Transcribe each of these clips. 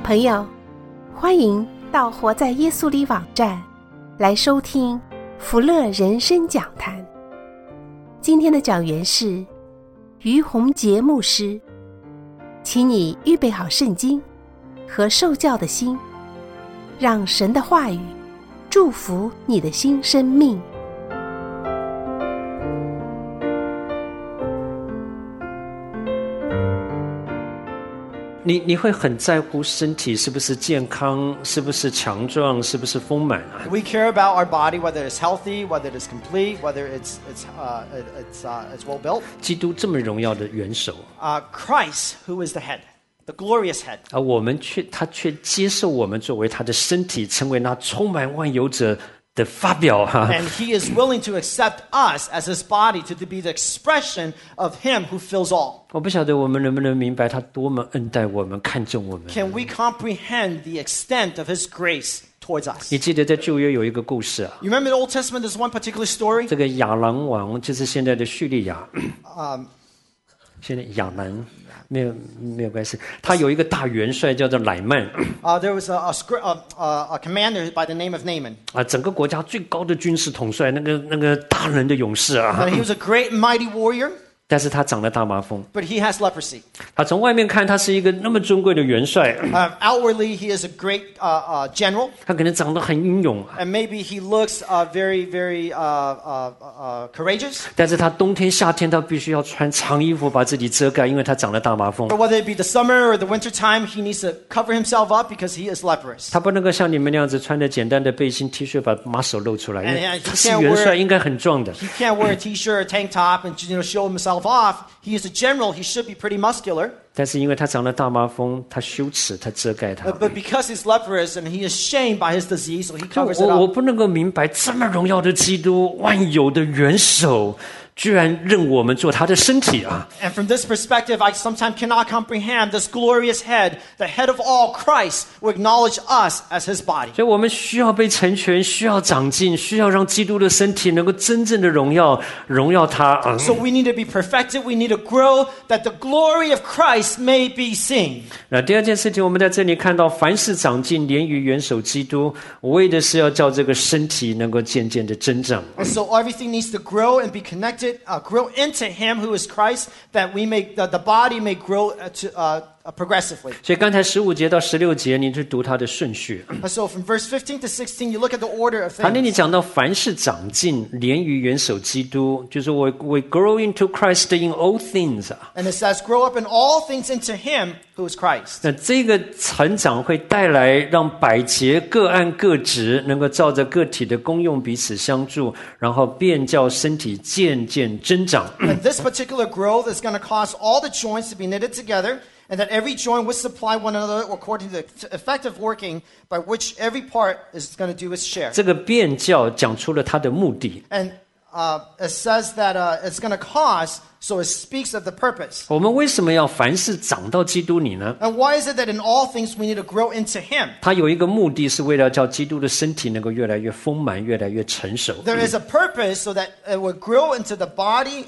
朋友，欢迎到活在耶稣里网站来收听福乐人生讲坛。今天的讲员是于洪杰牧师，请你预备好圣经和受教的心，让神的话语祝福你的新生命。 你会很在乎身体是不是健康，是不是强壮，是不是丰满啊？ We care about our body, whether it's healthy, whether it's complete, whether it's well built. 基督这么荣耀的元首， Christ, who is the head, the glorious head. 而他却接受我们作为他的身体，成为那充满万有者的发表哈。 And he is willing to accept us as his body to be the expression of him who fills all. 我不晓得我们能不能明白他多么恩待我们，看重我们。 Can we comprehend the extent of his grace towards us? 你记得在旧约有一个故事啊， You remember the Old Testament, there's one particular story? 这个亚兰王就是现在的叙利亚，现在亚兰没有关系。他有一个大元帅叫做乃曼 There was a commander by the name of Naaman. 啊，整个国家最高的军事统帅，那个大人的勇士啊， He was a great and mighty warrior, 但是他长了大麻风。 but he has leprosy. 他从外面看，他是一个那么尊贵的元帅， Outwardly, he is a great general, 他可能长得很英勇， and maybe he looks very courageous. 但是他冬天夏天他必须要穿长衣服把自己遮盖，因为他长了大麻风。 But whether it be the summer or the winter time, he needs to cover himself up because he is leprous. 他不能够像你们那样子穿着简单的背心 T 恤把马手露出来，因为 And 他是元帅，应该很壮的。 He can't wear a t-shirt or tank top and show himself off. He is a general. He should be pretty muscular. 但是因为他长了大麻风，他羞耻，他遮盖他。 But because he's leprous and he is shamed by his disease, so he covers it 我 up. 不能够明白，这么荣耀的基督，万有的元首，居然认我们做他的身体啊！ And from this perspective, I sometimes cannot comprehend this glorious head, the head of all, Christ, will acknowledge us as his body. 所以我们需要被成全，需要长进，需要让基督的身体能够真正的荣耀他啊！ So we need to be perfected. We need to grow that the glory of Christ may be seen. 那第二件事情，我们在这里看到，凡事长进，连于元首基督，为的是要叫这个身体能够渐渐的增长。 And so everything needs to grow and be connected, grow into him who is Christ, that we may, the body may grow progressively. 所以刚才15节到16节，你去读它的顺序。 And so from verse 15 to 16, you look at the order of 他那里 things. 讲到凡事长进，连于元首基督，就是we grow into Christ in all things 啊。 And it says, grow up in all things into him who is Christ. 那这个成长会带来让百节各按各职，能够照着个体的功用彼此相助，然后便叫身体渐渐增长。 And this particular growth is going to cause all the joints to be knitted together, and that every joint will supply one another according to the effective working by which every part is going to do its share. 这个便叫讲出了他的目的。 And it says that it's going to cause, so it speaks of the purpose. 我们为什么要凡事长到基督里呢？ And why is it that in all things we need to grow into him? 他有一个目的，是为了叫基督的身体能够越来越丰满，越来越成熟。 There is a purpose so that it will grow into the body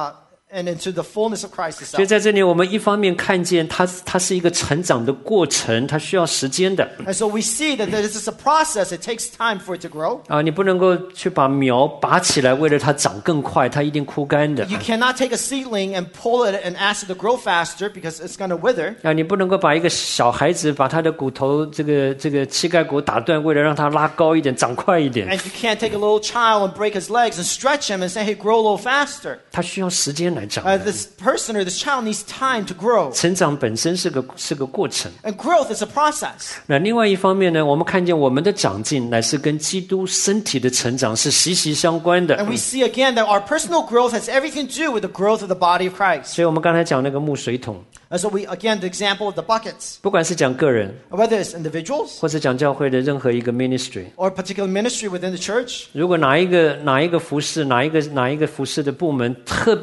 and into the fullness of Christ 所以 itself. 在这里，我们一方面看见它是一个成长的过程，它需要时间的 And so we see that this is a process. It takes time for it to grow. 啊！你不能够去把苗拔起来，为了它长更快，它一定枯干的 You cannot take a seedling and pull it and ask it to grow faster because it's going to wither. 啊！你不能够把一个小孩子把他的骨头这个膝盖骨打断，为了让他拉高一点、长快一点， And you can't take a little child and break his legs and stretch him and say, hey, grow a little faster. 它需要时间来长的。 This person or this child needs time to grow. 成长本身是个过程。 And growth is a process. 那另外一方面呢，我们看见我们的长进乃是跟基督身体的成长是息息相关的。 And we see again that our personal growth has everything to do with the growth of the body of Christ. 所以我们刚才讲那个木水桶， And so again, the example of the buckets, 不管是讲个人， whether it's individuals 或者讲教会的任何一个 ministry， or a particular ministry within the church, 如果哪一个服侍，哪一个服侍的部门特别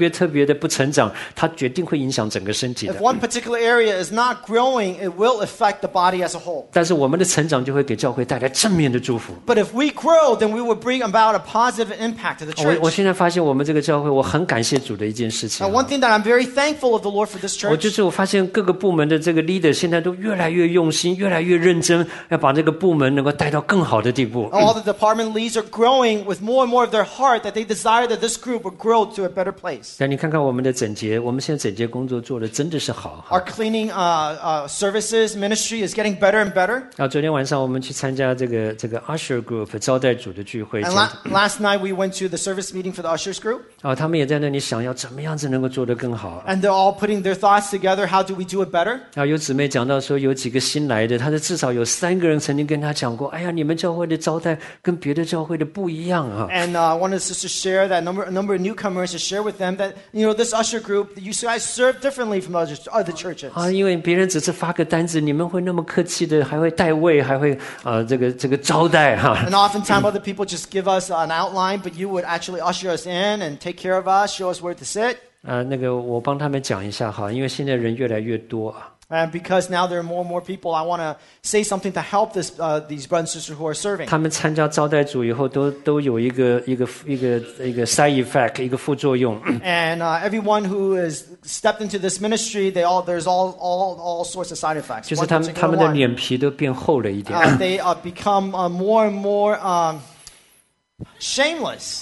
的不成长，它决定会影响整个身体的 If。one particular area is not growing, it will affect the body as a whole. 但是我们的成长就会给教会带来正面的祝福。 But if we grow, then we will bring about a positive impact to the 我 church. 现在发现我们这个教会，我很感谢主的一件事情 Now, one thing that I'm very thankful of the Lord for this 我就 church 是我发现各个部门的这个 leader 现在都越来越用心，越来越认真，要把这个部门能够带到更好的地步。 all the department leads are growing with more and more of their heart that they desire that this group will grow to a better place. 但你看看我们的整洁，我们现在整洁工作做的真的是好。 Our cleaning services ministry is getting better and better. 昨天晚上我们去参加这个 usher group 招待组的聚会， And last night we went to the service meeting for the ushers group. 他们也在那里想要怎么样子能够做得更好。 And they're all putting their thoughts together. How do we do it better? 有姊妹讲到说，有几个新来的，他的至少有3个人曾经跟他讲过，哎呀，你们教会的招待跟别的教会的不一样啊。 And one of the sisters shared that a number of newcomers to share with them that this usher group, you guys serve differently from other churches. 因为别人只是发个单子，你们会那么客气的，还会带位，还会这个招待哈。 And oftentimes other people just give us an outline, but you would actually usher us in and take care of us, show us where to sit. 我帮他们讲一下哈，因为现在人越来越多啊。 And because now there are more and more people, I want to say something to help these brothers and sisters who are serving. 他们参加招待组以后，都有一个 side effect， 一个副作用。 And everyone who has stepped into this ministry, there's all sorts of side effects. 就是他们的脸皮都变厚了一点。 They become more and more shameless.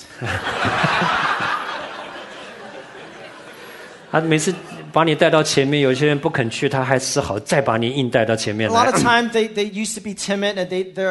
他每次把你带到前面，有些人不肯去，他还只好再把你硬带到前面 A 来。 lot of times they used to be timid and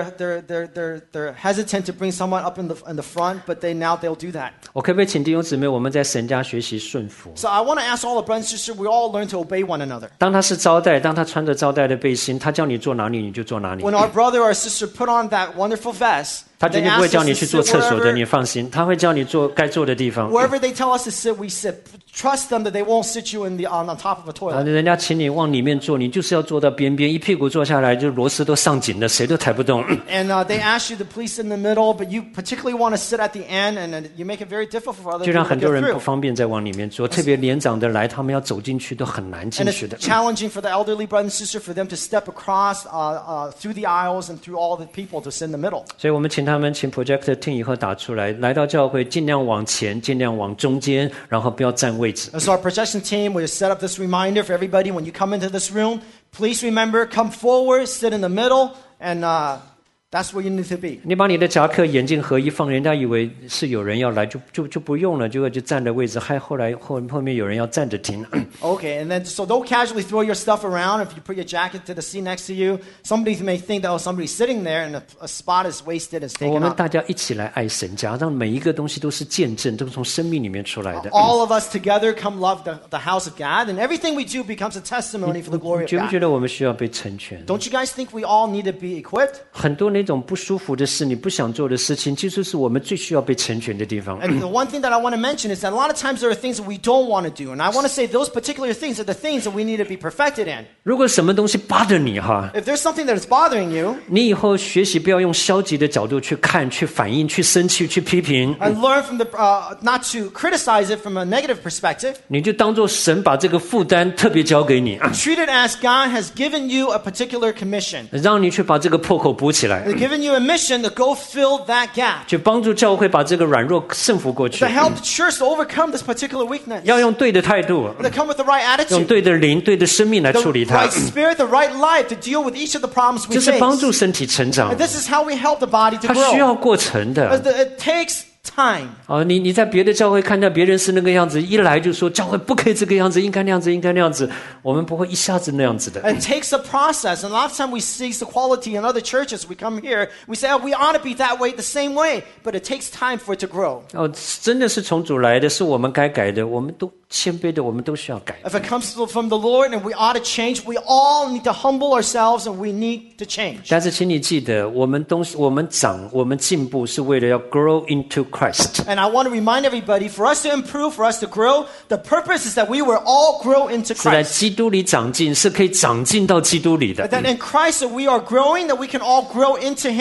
they're hesitant to bring someone up in the front, but they'll do that. 我可不可以请弟兄姊妹，我们在神家学习顺服？ So I want to ask all the brothers and sisters, we all learn to obey one another. 当他是招待，当他穿着招待的背心，他叫你坐哪里你就坐哪里。 When our brother or sister put on that wonderful vest, 他绝 they 对不会 ask 叫 us 你 to 去做 sit 厕所的， wherever, 你放心，他会叫你坐该坐的地方。 wherever they tell us to sit, we sit. Trust them that they won't sit you on top of a toilet. 人家请你往里面坐，你就是要坐到边边，一屁股坐下来就螺丝都上紧了，谁都抬不动。 And they ask you to please sit in the middle, but you particularly want to sit at the end, and you make it very difficult for other 就 people 让 to 很多 get 人不 through. 方便再往里面坐，特别年长的来，他们要走进去都很难进 And 去 it's 的。 challenging for the elderly brother and sister for them to step across through the aisles and through all the people to sit in the middle. 所以我们请 projector 听以后打出来，来到教会尽量往前，尽量往中间，然后不要占位置。 And so our projection team, we set up this reminder for everybody when you come into this room, please remember, come forward, sit in the middle, and that's where you need to be. 你把你的夹克眼镜盒一放，人家以为是有人要来，就不用了，结果就占了位置，还后面有人要站着听。 Okay, and then so don't casually throw your stuff around. If you put your jacket to the seat next to you, somebody may think that somebody's sitting there and a spot is wasted, is 我 taken 们 up. 大家一起来爱神家，让每一个东西都是见证，都是从生命里面出来的。 All of us together come love the house of God, and everything we do becomes a testimony for the glory of 觉不觉 God. 得我们需要被成全？ Don't you guys think we all need to be equipped? 很多那种不舒服的事，你不想做的事情，其实是我们最需要被成全的地方。 And the one thing that I want to mention is that a lot of times there are things that we don't want to do, and I want to say those particular things are the things that we need to be perfected in. 如果什么东西bother你哈， If there's something that is bothering you, 你以后学习不要用消极的角度去看、去反应、去生气、去批评， and learn from not to criticize it from a negative perspective. 你就当做神把这个负担特别交给你， Treat it as God has given you a particular commission. 让你去把这个破口补起来， He's given you a mission to go fill that gap, 去帮助教会把这个软弱胜服过去 to。help the church to overcome this particular weakness, 要用对的态度， to come with the right 用 attitude, 对的灵、对的生命来 the 处理它 right，spirit, the right life to deal with each of the problems we 这是帮 face. 助身体成长 And，this is how we help the body to 它需 grow. 要过程的。 It takes time. 你在别的教会看到别人是那个样子，一来就说教会不可以这个样子，应该那样子，应该那样子，我们不会一下子那样子的。 It takes a process. And a lot of time we see the quality in other churches. We come here, we say, we ought to be that way, the same way. But it takes time for it to grow. 真的是从主来的，是我们该改的，我们都谦卑的，我们都需要改。 If it comes from the Lord and we ought to change, we all need to humble ourselves and we need to change. 但是请你记得，我们长，我们进步是为了要 grow into Christ。 And I want to remind everybody, for us to improve, for us to grow, the purpose is that we will all grow into 是在 Christ. 基督里长进，是可以长进到基督里的。 That in Christ that we are growing, that we can all grow into Him.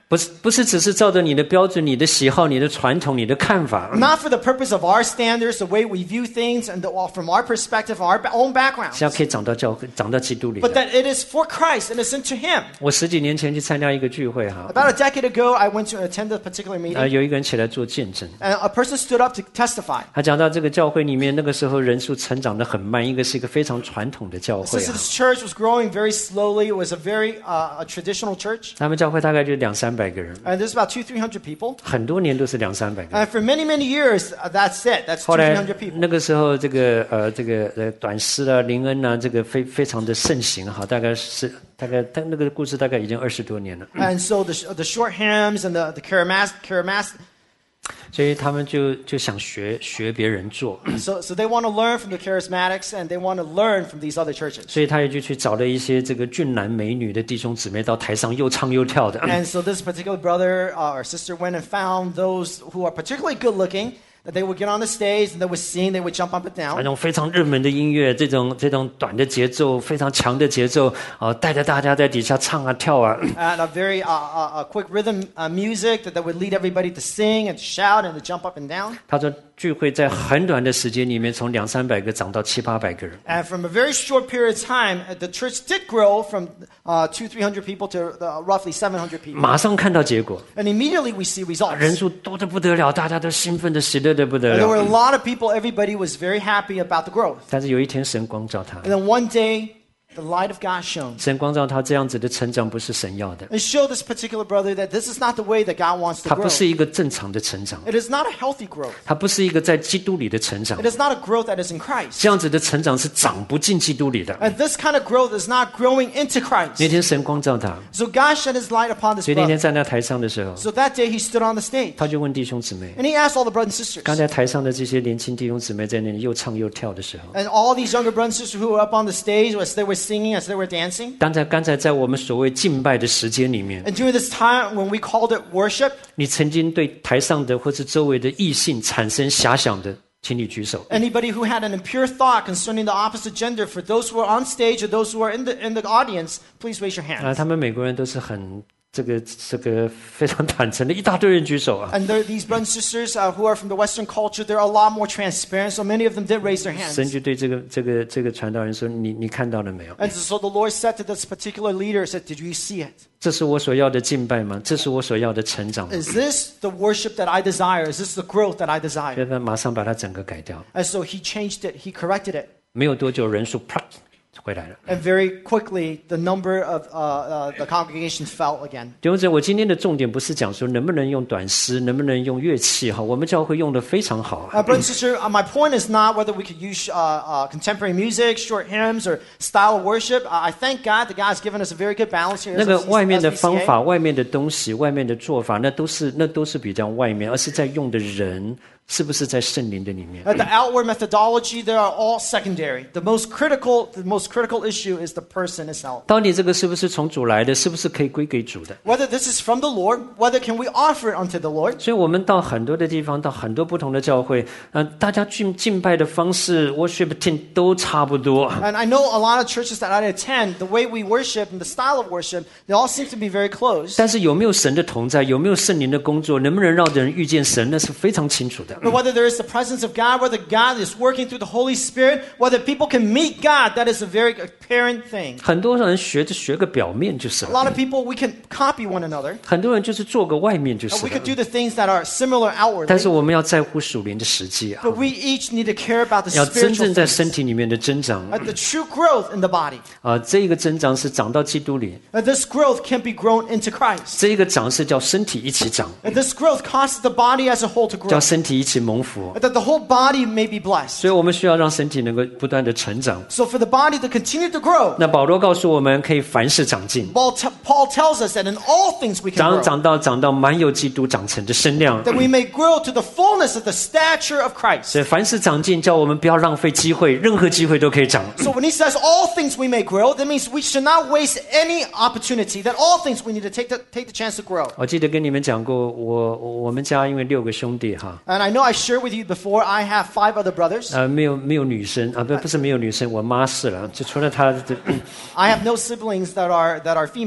不是只是照着你的标准、你的喜好、你的传统、你的看法， Not for the purpose of our standards, the way we view things, and from our perspective, our own backgrounds. 是要可以长到教会、长到基督里 But 的。 that it is for Christ and it's into Him. 我10几年前去参加一个聚会哈， About a decade ago, I went to attend a particular meeting, 有一个人起来做见证， and a person stood up to testify. 他讲到这个教会里面那个时候人数成长得很慢，一个是一个非常传统的教会 Since 啊， this church was growing very slowly, it was a very a traditional church, 他们教会大概就200-300个人， and there's about 200-300 people. 很多年都是200-300个人。 And for many, many years, that's it. That's 后来 200-300 people. 那个时候，这个短诗啊、林恩啊，这个非常的盛行哈，大概但那个故事大概已经20多年了， And so the short hymns and the charismatic, 所以他们就想学别人做， so they want to learn from the charismatics and they want to learn from these other churches. 所以他也就去找了一些这个俊男美女的弟兄姊妹到台上又唱又跳的。 And so this particular brother or sister went and found those who are particularly good looking, that they would get on the stage and they would sing, they would jump up and 那 down. 种非常热门的音乐，这种短的节奏，非常强的节奏，带着大家在底下唱啊跳啊。 And a very quick rhythm music that would lead everybody to sing and to shout and to jump up and down. 他说聚会在很短的时间里面，从200-300个涨到700-800个人。 And from a very short period of time, the church did grow from 200-300 people to roughly 700 people. 马上看到结果， And immediately we see results. 人数多得不得了，大家都兴奋的喜乐的不得 And there were 了。 a lot of people, everybody was very happy about the growth. 但是有一天神光照他， And then one day, the light of God shone 神光照他这样子的成长不是神要的， and showed this particular brother that this is not the way that God wants to 他不 grow. 是一个正常的成长， It is not a healthy growth. 他不是一个在基督里的成长 It，is not a growth that is in Christ. 这样子的成长是长不进基督里的。 And this kind of growth is not growing into 那 Christ. 天神光照他， So God shed his light upon this 所以那 brother. 天站在台上的时候， So that day he stood on the stage 他就问弟兄姊妹， and he asked all the brothers and sisters. 刚才台上的这些年轻弟兄姊妹在那里又唱又跳的时候， And all these younger brothers and sisters who were up on the stage as they were singing, as they were dancing. 刚才在我们所谓敬拜的时间里面， And during this time when we called it worship, 你曾经对台上的或是周围的异性产生遐想的，请你举手。 anybody who had an impure thought concerning the opposite gender, for those who are on stage or those who are in the audience, please raise your 啊， hands. 他们美国人都是很这个非常坦诚的，一大堆人举手啊。 And these brothers and sisters who are from the Western culture, they're a lot more transparent, so many of them did raise their 神 hands. 就对这个传道人说：“你看到了没有？ And so the Lord said to this particular leader, said, did you see it? 这是我所要的敬拜吗？这是我所要的成长吗？” Is this the worship that I desire? Is this the growth that I 所 desire? 以他马上把它整个改掉。 And so he changed it, he corrected it. 没有多久，人数啪回来了。 And very quickly, the number of the congregation fell again. 弟兄姊妹，我今天的重点不是讲说能不能用短诗，能不能用乐器哈，我们教会用的非常好。 Brother and sister, my point is not whether we could use contemporary music, short hymns, or style of worship. I thank God that God has given us a very good balance here. 那个 as 外面的 SBCA. 方法、外面的东西、外面的做法，那都是比较外面，而是在用的人是不是在圣灵的里面？ The outward methodology, they are all secondary. The most critical issue is the person itself. 到底这个是不是从主来的？是不是可以归给主的？ Whether this is from the Lord, whether can we offer it unto the Lord. 所以我们到很多的地方，到很多不同的教会，大家敬拜的方式 worship team 都差不多。 And I know a lot of churches that I attend, the way we worship and the style of worship, they all seem to be very close. 但是有没有神的同在，有没有圣灵的工作，能不能让人遇见神，那是非常清楚的。 But whether there is the presence of God, whether God is working through the Holy Spirit, whether people can meet God, that is a very apparent thing. 很多人学个表面就是 A 了， lot of people, we can copy one another. 很多人就是做个外面就 And 是 we could 了。 do the things that are similar 但是 outwardly. 我们要在乎属灵的实际啊， But we each need to care about the 要真 spiritual 正在身 things. 体里面的增长 The true growth in the body. 啊，这一个增长是长到基督里， This growth can be grown into Christ. 这一个长是叫身体一起长， And this growth causes the body as a whole to 叫 grow. 身体一起蒙福。 That the whole body may be blessed. 所以我们需要让身体能够不断的成长。 So for the body to continue to grow, 那保罗告诉我们，可以凡事长进， Paul tells us that in all things we can grow. 长到满有基督长成的身量。 That we may grow to the fullness of the stature of Christ. 所以凡事长进，叫我们不要浪费机会，任何机会都可以长。 So when he says all things we may grow, that means we should not waste any opportunity. That all things we need to take the chance to grow. 我记得跟你们讲过，我们家因为6个兄弟哈， And I know I shared with you before, I have 5 other brothers. 没有女生啊，不是没有女生，我妈是了，就除了她， I have no siblings that are female.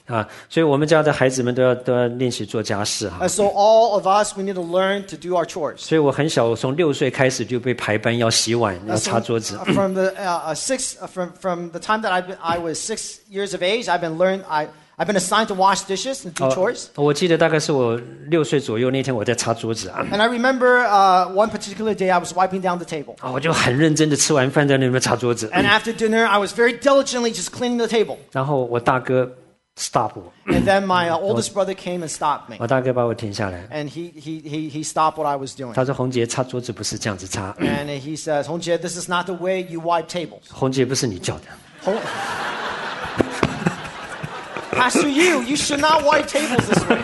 所以我们家的孩子们都要练习做家事哈。 And so all of us, we need to learn to do our chores. 所以我很小，从6岁开始就被排班要洗碗，要擦桌子。 From the time that I was 6 years of age, I've been assigned to wash dishes and do chores. 我记得大概是我6岁左右那天我在擦桌子啊， And I remember one particular day I was wiping down the table. 我就很认真的吃完饭在那边擦桌子。 And after dinner, I was very diligently just cleaning the table. 然后我大哥 stop 我， And then my oldest brother came and stopped me. 我大哥把我停下来， And he stopped what I was doing. 他说：“洪杰擦桌子不是这样子擦， And he says, Hongjie, this is not the way you wipe tables. 洪杰不是你叫的。” Pastor, you should not wipe tables this way.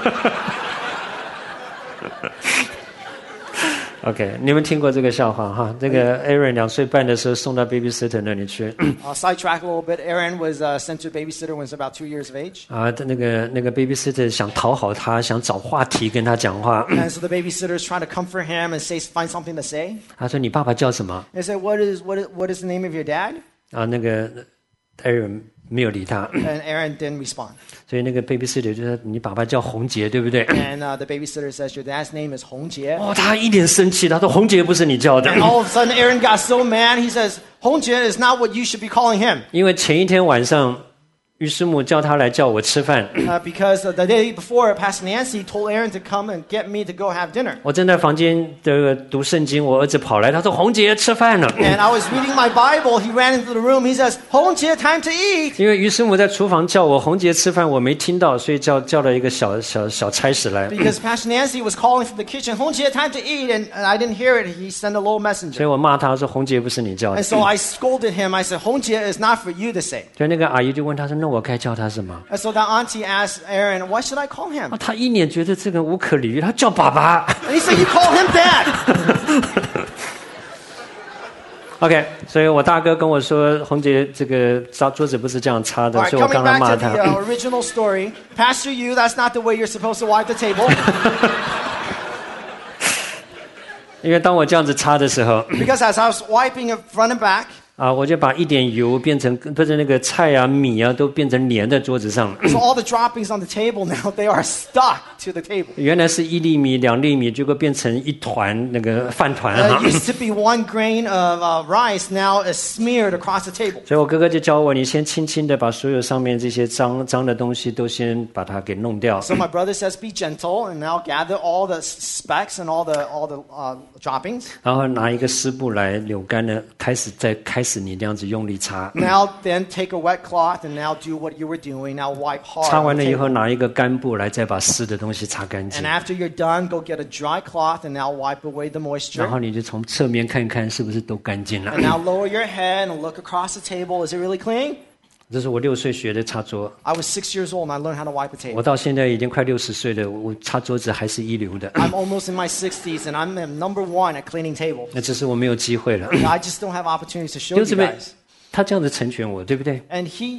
OK， 你们听过这个笑话哈？这个 Aaron 2岁半的时候送到 babysitter 那里去， Sidetrack a little bit. Aaron was sent to a babysitter when he was about 2 years of age. 那个 babysitter 想讨好他，想找话题跟他讲话。 And so the babysitter is trying to comfort him and find something to say. 他说：“你爸爸叫什么 They said, what is the name of your dad?？” 那个 Aaron 没有理他， And Aaron didn't respond. 所以那个 babysitter 就说：“你爸爸叫洪杰，对不对 And the babysitter says, your dad's name is Hongjie.？” 他一脸生气，他说：“洪杰不是你叫的。” And all of a sudden, Aaron got so mad. He says, Hongjie is not what you should be calling him. 因为前一天晚上，于师母叫他来叫我吃饭， Because the day before, Pastor Nancy told Aaron to come and get me to go have dinner. 我正在房间的读圣经，我儿子跑来，他说：“洪杰吃饭了。” And I was reading my Bible. He ran into the room. He says, Hongjie, time to eat. 因为于师母在厨房叫我洪杰吃饭，我没听到，所以叫了一个小差使来。 Because Pastor Nancy was calling from the kitchen, Hongjie, time to eat. And I didn't hear it. He sent a little 所 messenger. 以我骂他说：“洪杰不是你叫的。” And so I scolded him. I said, Hongjie is not for you to say. 所以那个阿姨就问他说：“那我该叫他什么 And so that auntie asked Aaron, what should I call him?？” 他一脸觉得这个无可理喻，他叫爸爸。 And he said, you call him dad. OK， 所以我大哥跟我说，洪杰这个擦桌子不是这样擦的， All right, 所以我 coming 刚刚 back 骂 to 他。 the original story. Pastor, that's not the way you're supposed to wipe the table. 因为当我这样子擦的时候， Because as I was wiping it front and back, 我就把一点油变成不是那个菜啊米啊都变成粘在桌子上。 so all the droppings on the table now, they are stuck to the table. 原来是1粒米、2粒米，结果变成一团那个饭团。 It used to be 1 grain of rice, now is smeared across the table. 所以我哥哥就教我，你先轻轻的把所有上面这些脏的东西都先把它给弄掉。 So my brother says, be gentle, and now gather all the specks and all the droppings. 然后拿一个湿布来扭干了，开始你这样子用力擦。 Now then take a wet cloth and now do what you were doing. Now wipe hard. 擦 on 完 the 了以后， table. 拿一个干布来再把湿的东西擦干净 And。after you're done, go get a dry cloth and now wipe away the 然 moisture. 后你就从侧面看看是不是都干净了 And。now lower your head and look across the table. Is it really clean? 这是我6岁学的擦桌， I was 6 years old and I learned how to wipe a 我 table. 到现在已经快60岁了，我擦桌子还是一流的。 I'm almost in my 60s and I'm number 1 at cleaning tables. 那只是我没有机会了。 I just don't have opportunities to show 弟兄 you 姊妹 guys. 他这样子成全我，对不对？ And he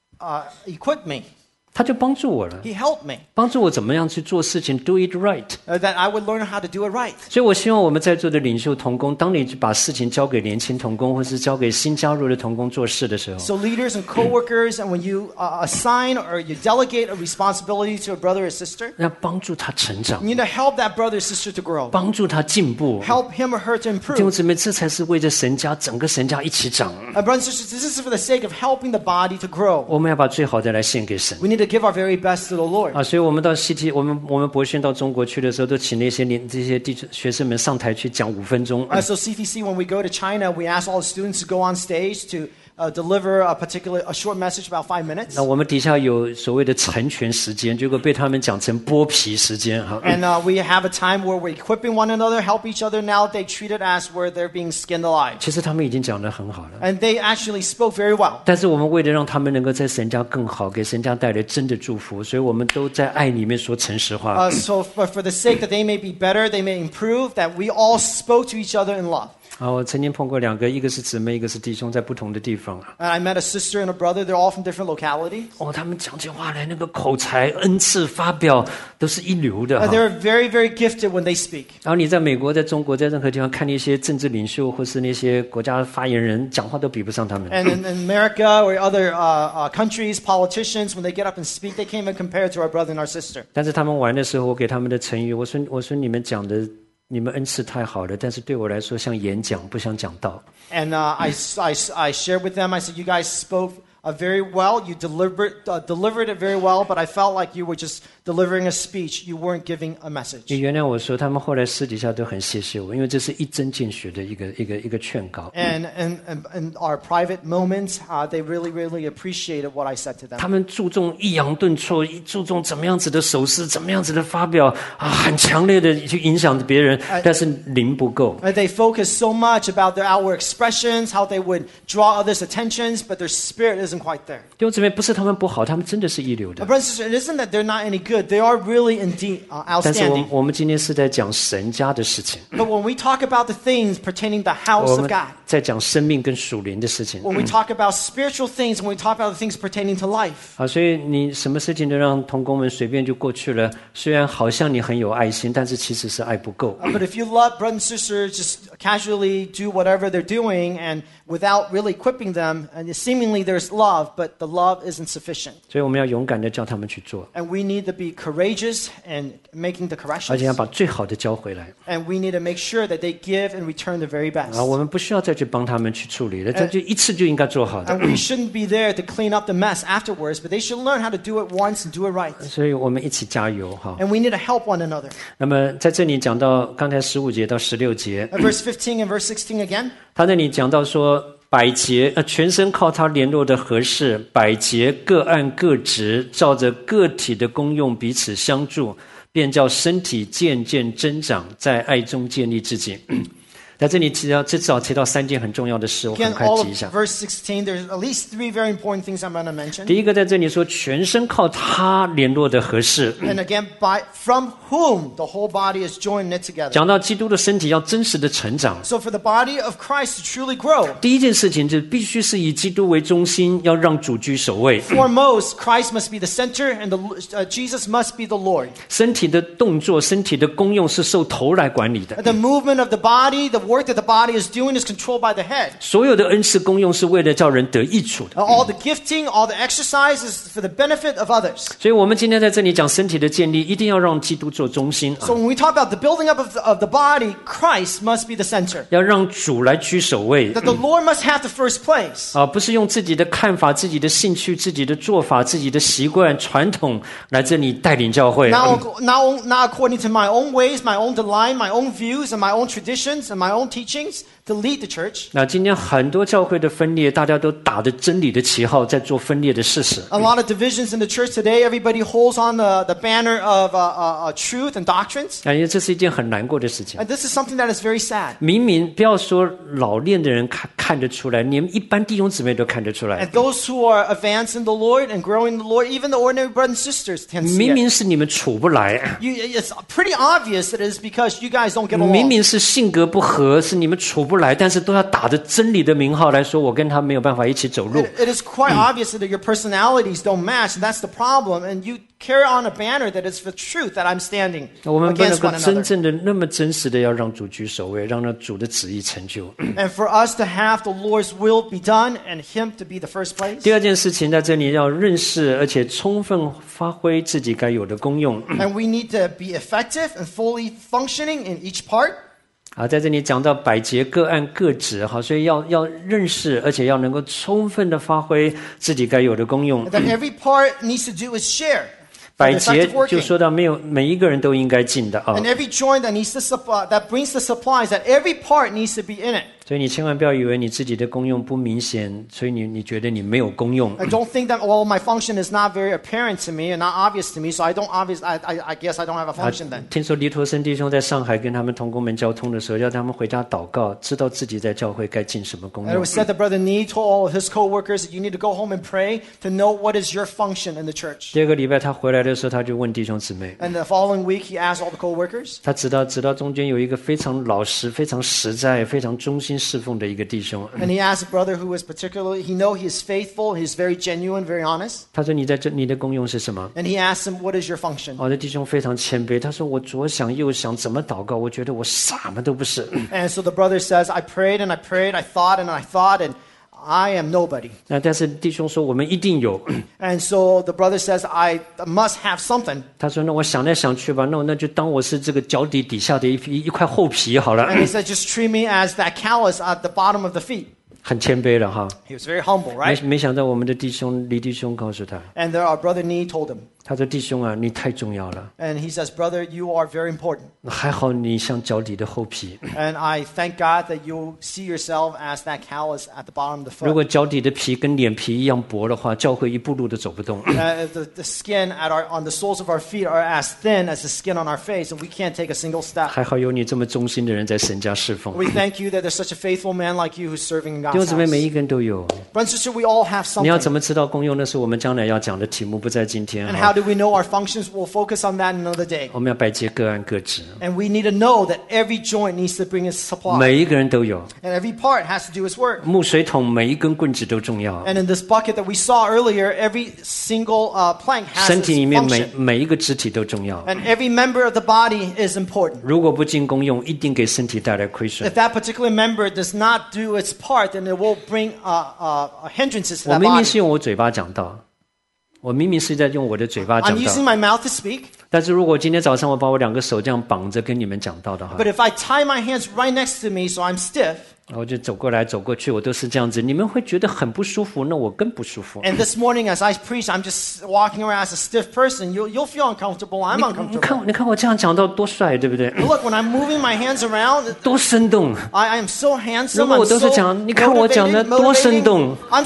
equipped me. 他就帮助我了， He helped me 帮助我怎么样去做事情，do it right。 that I would learn how to do it right. 所以我希望我们在座的领袖同工，当你把事情交给年轻同工，或是交给新加入的同工做事的时候， So leaders and coworkers, and when you assign or you delegate a responsibility to a brother or sister, 要帮助他成长 you，need to help that brother or sister to grow. 帮助他进步。 Help him or her to 弟兄 improve. 姊妹，这才是为着神家整个神家一起长。 Brothers and sisters, this is for the sake of helping the body to grow. 我们要把最好的来献给神。 We need to give our very best to the Lord. 所以我们到CT，我们博轩到中国去的时候，都请那些这些学生们上台去讲5分钟。 So CTC, when we go to China, we ask all the students to go on stage to deliver a short message about 5 minutes. 那我们底下有所谓的成全时间，结果被他们讲成剥皮时间哈。 And we have a time where we're equipping one another, help each other. Now they treat it as where they're being skinned alive. 其实他们已经讲得很好了， And they actually spoke very well. 但是我们为了让他们能够在神家更好，给神家带来真的祝福，所以我们都在爱里面说诚实话。 So for the sake that they may be better, they may improve, that we all spoke to each other in love. 我曾经碰过2个，一个是姊妹，一个是弟兄，在不同的地方。 And I met a sister and a brother. They're all from different localities. 他们讲起话来那个口才、恩赐、发表都是一流的。 They're very, very gifted when they speak. 然后你在美国、在中国、在任何地方看那些政治领袖或是那些国家发言人，讲话都比不上他们。 And in America or other countries, politicians, when they get up and speak, they can't even compare to our brother and our sister. 但是他们玩的时候，我给他们的成语，我说你们讲的，你们恩赐太好了，但是对我来说像演讲，不像讲道。 And I shared with them. I said, you guys spoke very well. You delivered it very well, but I felt like you were just delivering a speech. You weren't giving a message. 你原谅我说，他们后来私底下都很谢谢我，因为这是一针见血的一个劝告。 And our private moments, they really, really appreciated what I said to them. 他们注重抑扬顿挫，注重怎么样子的手势，怎么样子的发表很强烈的去影响别人，但是灵不够。 They focus so much about their outward expressions, how they would draw others' attentions, but their spirit isn't quite there. 弟兄姊妹，不是他们不好，他们真的是一流的。 Brothers and sisters, it isn't that they're not any good. They are really indeed 但是 outstanding. 我们今天是在讲神家的事情， But when we talk about the things pertaining to the house 我 of 们 God, 在讲生命跟属灵的事情。 when we talk about spiritual things, when we talk about the things pertaining to life, 所以你什么事情都让同工们随便就过去了，虽然好像你很有爱心，但是其实是爱不够。 but if you love brothers and sisters, just casually do whatever they're doing and without really equipping them, and seemingly there's love, but the love isn't sufficient. 所以我们要勇敢的叫他们去做， And we need to be courageous and making the 而且要 corrections. 把最好的交回来。 And we need to make sure that they give and return the very best. 我们不需要再去帮他们去处理了，这就一次就应该做好的。 And we shouldn't be there to clean up the mess afterwards, but they should learn how to do it once and do it right. 所以我们一起加油哈。 And we need to help one another. 那么在这里讲到刚才15节到16节， Verse 15 and verse 16 again. 他那里讲到说，百节全身靠他联络的合适，百节各按各职，照着个体的功用彼此相助，便叫身体渐渐增长，在爱中建立自己。在这里至少提到3件很重要的事，我很 Again, 快 all 提一下 of。verse 16, there's at least 3 very important things I'm going to mention. 第一个在这里说，全身靠他联络的合适。 And again, from whom the whole body is joined knit together. 讲到基督的身体要真实的成长， So for the body of Christ to truly grow, 第一件事情就必须是以基督为中心，要让主居首位。 foremost, Christ must be the center and Jesus must be the Lord. 身体的动作、身体的功用是受头来管理的。 The movement of the body, the work that the body is doing is controlled by the head. 所有的恩赐功用是为了叫人得益处的。 All the gifting, all the exercise is for the benefit of others. 所以我们今天在这里讲身体的建立，一定要让基督做中心， So when we talk about the building up of the body, Christ must be the center. 要让主来居首位。 That the Lord must have the first place. 不是用自己的看法、自己的兴趣、自己的做法、自己的习惯、传统来这里带领教会。 Not according to my own ways, my own delight, my own views, and my own traditions, and my own teachings to lead the church. 那今天很多教会的分裂，大家都打着真理的旗号，在做分裂的事实。 A lot of divisions in the church today. Everybody holds on the banner of truth and doctrines. 因为这是一件很难过的事情。 And this is something that is very sad. 明明不要说老练的人看得出来，连一般弟兄姊妹都看得出来。 And those who are advanced in the Lord and growing in the Lord, even the ordinary brothers and sisters can see 明 it. 明是你们处不来， It's pretty obvious that it is because you guys don't get 明 along. 明是性格不合，是你们处不来，但是都要打着真理的名号来说，我跟他没有办法一起走路。 It is quite obvious that your personalities don't match, and that's the problem. And you carry on a banner that is for truth that I'm standing 我们不能 against 够 one 真 another. 正的那么真实的要让主居首位，让那主的旨意成就。 And for us to have the Lord's will be done and Him to be the first place. 第二件事情在这里要认识，而且充分发挥自己该有的功用。 And we need to be effective and fully functioning in each part. 在这里讲到百节各按各职，所以要认识，而且要能够充分的发挥自己该有的功用。 That every part needs to do is share. 百 for 节 effective 就 working. 说到每一个人都应该进的啊。 And every joint that needs to supply, that brings the supplies, that every part needs to be in it. 所以你千万不要以为你自己的功用不明显，所以你觉得你没有功用。 I don't think that, well, my function is not very apparent to me and not obvious to me, so I guess I don't have a function then. 听说黎陀生弟兄在上海跟他们同工们交通的时候，要他们回家祷告，知道自己在教会该尽什么功 And it 用。 was said that Brother Nee told all of his co-workers that you need to go home and pray to know what is your function in the church. 第二个礼拜他回来的时候，他就问弟兄姊妹， And the following week, he asked all the co-workers, 他知道中间有一个非常老实、非常实在、非常忠心侍奉的一个弟兄。 and he asked a brother who was particularly, he know he is faithful, he's very genuine, very honest. 他说：“你的功用是什么 And he asked him, what is your function?？” 我的弟兄非常谦卑，他说：“我左想右想，怎么祷告？我觉得我什么都不是。 And so the brother says, I prayed and I prayed, I thought and I thought, and I am nobody. ” 但是弟兄说：“我们一定有。 And so the brother says, I must have something. ” 他说：“那我想来想去吧，那就当我是这个脚底下的一块厚皮好了。 And he said, just treat me as that callus at the bottom of the feet. ” 很谦卑了哈。 He was very humble, right? 没想到我们的李弟兄告诉他， And there, our brother Nee told him. 他说：“弟兄啊，你太重要了， And he says, brother, you are very important. 还好你像脚底的厚皮。 And I thank God that you see yourself as that callus at the bottom of the 如 foot. 果脚底的皮跟脸皮一样薄的话，教会一步路都走不动。 The skin on the soles of our feet are as thin as the skin on our face, and we can't take a single step. 还好有你这么忠心的人在神家侍奉。 We thank you that there's such a faithful man like you who's serving in 弟兄 God's 姊妹，每 house. 一个人都有。 Brother and sister, we all have 你要怎 something. 么知道功用？那是我们将来要讲的题目，不在今天 And 哈 how do we know our functions? We'll focus on that another day. 我们要百节各按各职， And we need to know that every joint needs to bring its supply. 每一个人都有。 And every part has to do its work. 木水桶每一根棍子都重要， And in this bucket that we saw earlier, every single plank has 身 its 体里面 function. 每一个肢体都重要。 And every member of the body is important. 如果不尽功用，一定给身体带来亏损 If。that particular member does not do its part, then it will bring hindrances to 我 that 明明 body. 是用我嘴巴讲道，我明明是在用我的嘴巴 I'm 讲 using 道， my mouth to speak, 但是如果今天早上我把我两个手这样绑着跟你们讲道的话， but if I tie my hands right next to me so I'm stiff, 我就走过来走过去，我都是这样子，你们会觉得很不舒服，那我更不舒服。 and this morning as I preach, I'm just walking around as a stiff person, you'll feel uncomfortable. I'm 你 uncomfortable. 看我这样讲道多帅，对不对？ Look, when I'm moving my hands around, 多生动！ I am so handsome. 如果我 I'm 都是 so 讲，你看我讲的 motivated, 多生 motivating. 动 I'm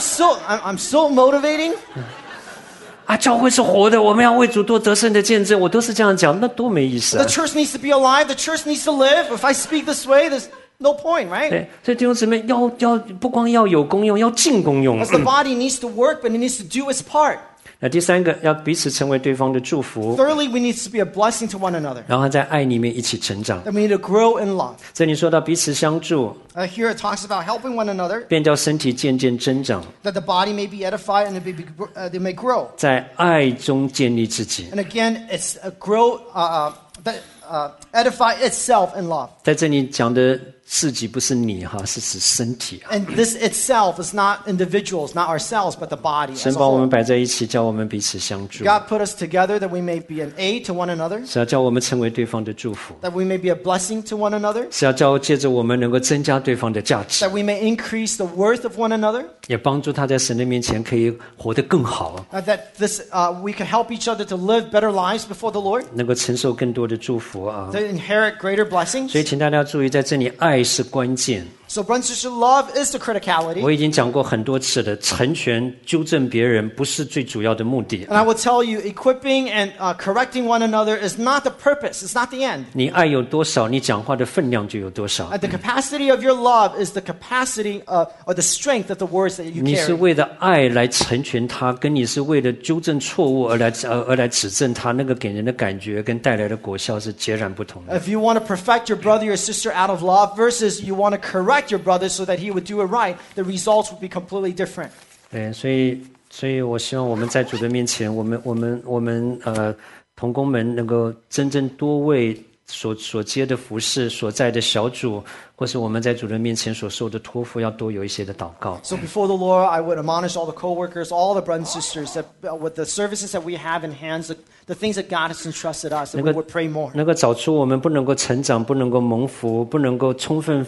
so motivating. 啊！教会是活的，我们要为主多得胜的见证，我都是这样讲，那多没意思 The 啊！ church needs to be alive. The church needs to live. If I speak this way, there's no point, right? 对，所以弟兄姊妹要不光要有功用，要尽功用 As。the body needs to work, but it needs to do its part. 那第三个，要彼此成为对方的祝福， Thirdly, we need to be a blessing to one another. 然后在爱里面一起成长。 And we need to grow in love. 这里说到彼此相助， Here it talks about helping one another, 便叫身体渐渐增长， that the body may be edified and they may grow. 在爱中建立自己。 And again, it's edify itself in love. 在这里讲的自己不是你哈，是指身体啊。 And this itself is not individuals, not ourselves, but the body 神 as a 把我们 whole. 摆在一起，叫我们彼此相助， God put us together that we may be an aid to one another, 是要叫我们成为对方的祝福， that we may be a blessing to one another, 是要借着我们能够增加对方的价值， that we may increase the worth of one another, 也帮助他在神的面前可以活得更好， that we can help each other to live better lives before the Lord, 能够承受更多的祝福啊。 to inherit greater blessings. 所以，请大家要注意，在这里爱是关键。 So, brothers and sisters, love is the criticality. 我已经讲过很多次了，成全、纠正别人不是最主要的目的。 And I will tell you, equipping and correcting one another is not the purpose. It's not the end. 你爱有多少，你讲话的分量就有多少。 The capacity of your love is the capacity or the strength of the words that you 你是 carry. 为了爱来成全他，跟你是为了纠正错误而来指正他，那个给人的感觉跟带来的果效是截然不同的。 If you want to perfect your brother or sister out of love versus you want to correct your brother so that he would do it right, the results would be completely different. 对，所以我希望我们在主的面前，我们同工们能够真正多为所接的服事、所在的小组，或是我们在主的面前所受的托付，要多有一些的祷告。 So before the Lord, I would admonish all the co-workers, all the brothers and sisters, that with the services that we have in hands, the things that God has entrusted us, that we would pray more. 能够找出我们不能够成长、不能够蒙福、不能够充分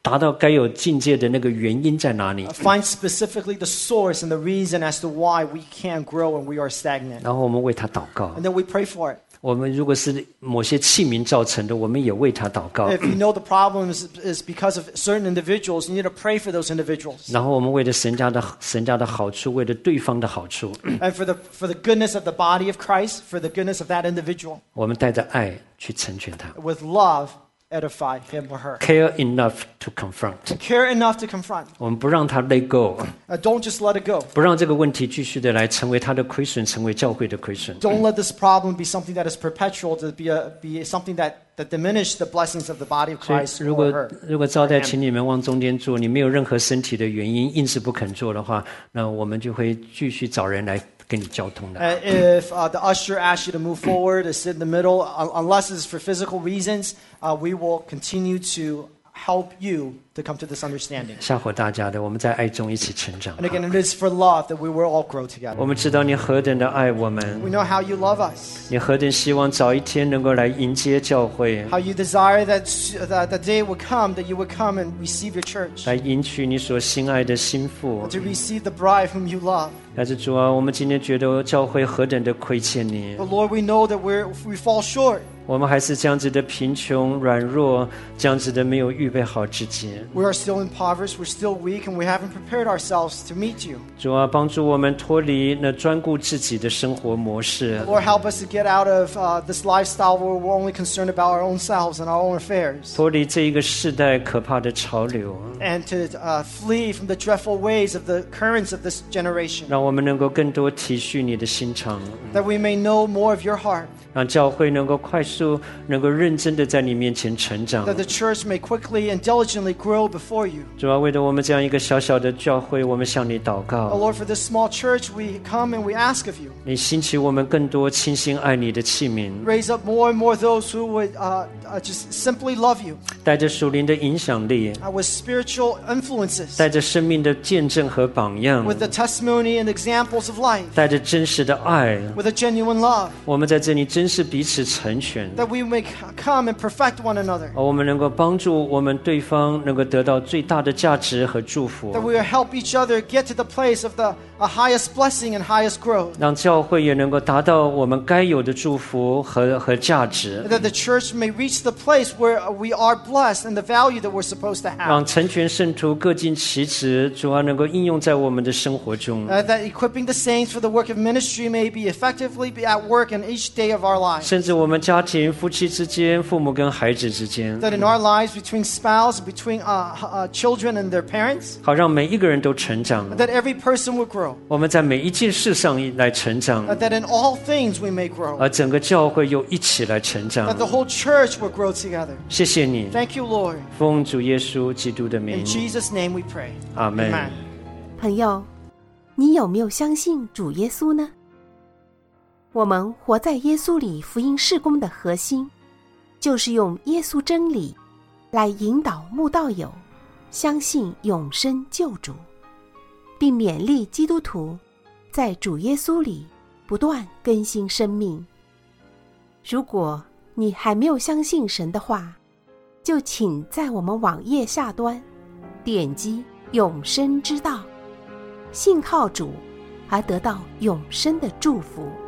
达到该有境界的那个原因在哪里。 Find specifically the source and the reason as to why we can't grow and we are stagnant. 然后我们为他祷告。 And then we pray for it. 我们如果是某些器皿造成的，我们也为他祷告。 If you know the problem is because of certain individuals, you need to pray for those individuals. 然后我们为了神家的好处，为了对方的好处， And for the goodness of the body of Christ, for the goodness of that individual, 我们带着爱去成全他。 with love, edify him or her. Care enough to confront， Care enough to confront. 我们不让他 let go， Don't just let it go. 不让这个问题继续的来成为他的亏损，成为教会的亏损。 Don't let this problem be something that is perpetual, to be something that diminish the blessings of the body of 所以 Christ 如 or 果 her. 招待请你们往中间坐，你没有任何身体的原因，硬是不肯做的话，那我们就会继续找人来跟你交通的。 And if the usher asks you to move forward, to sit in the middle, unless it's for physical reasons, we will continue to help you to come to this understanding. 吓唬大家的，我们在爱中一起成长。 And again, it is for love that we will all grow together. 我们知道你何等的爱我们， We know how you love us, 你何等希望早一天能够来迎接教会， how you desire that the day would come, that you would come and receive your church, 来迎娶你所心爱的心腹。 to receive the bride whom you love. 但是主啊，我们今天觉得教会何等的亏欠你， But Lord, we know that we fall short. 我们还是这样子的贫穷软弱，这样子的没有预备好自己。 We are still impoverished, we're still weak, and we haven't prepared ourselves to meet you. 主啊，帮助我们脱离那专顾自己的生活模式， Lord, help us to get out of this lifestyle where we're only concerned about our own selves and our own affairs, 脱离这一个世代可怕的潮流， and to flee from the dreadful ways of the currents of this generation, 让我们能够更多体恤你的心肠， that we may know more of your heart, 让教会能够快速、能够认真的在你面前成长。 that the church may quickly and diligently grow before you. 主啊，为了我们这样一个小小的教会，我们向你祷 Oh 告， Lord, for this small church, we come and we ask of you. 你兴起我们更多倾心爱你的器皿， Raise up more and more those who would just simply love you, 带着属灵的影响力， with spiritual influences, 带着生命的见证和榜样， with the testimony and examples of life, 带着真实的爱， with a genuine love, 我们在这里真是彼此成全。 that we may come and perfect one another, 我们能够帮助我们对方能够得到最大的价值和祝福， that we will help each other get to the place of the highest blessing and highest growth, 让教会也能够达到我们该有的祝福和价值， that the church may reach the place where we are blessed and the value that we're supposed to 让 have, 成全圣徒各尽其职，主要能够应用在我们的生活中。 that equipping the saints for the work of ministry may be effectively be at work in each day of our lives, 甚至我们家庭、夫妻之间、父母跟孩子之间， that in our lives between spouse, between children and their parents, 好让每一个人都成长。 that every person will grow, 我们在每一件事上来成长， that in all things we may grow, 而整个教会又一起来成长 that。the whole church will grow together. 谢谢你， Thank you, Lord. 奉主耶稣基督的 In 名， Jesus' name we pray. 阿门。 Amen. 朋友，你有没有相信主耶稣呢？我们活在耶稣里福音事工的核心，就是用耶稣真理来引导慕道友相信永生救主，并勉励基督徒在主耶稣里不断更新生命。如果你还没有相信神的话，就请在我们网页下端点击永生之道，信靠主而得到永生的祝福。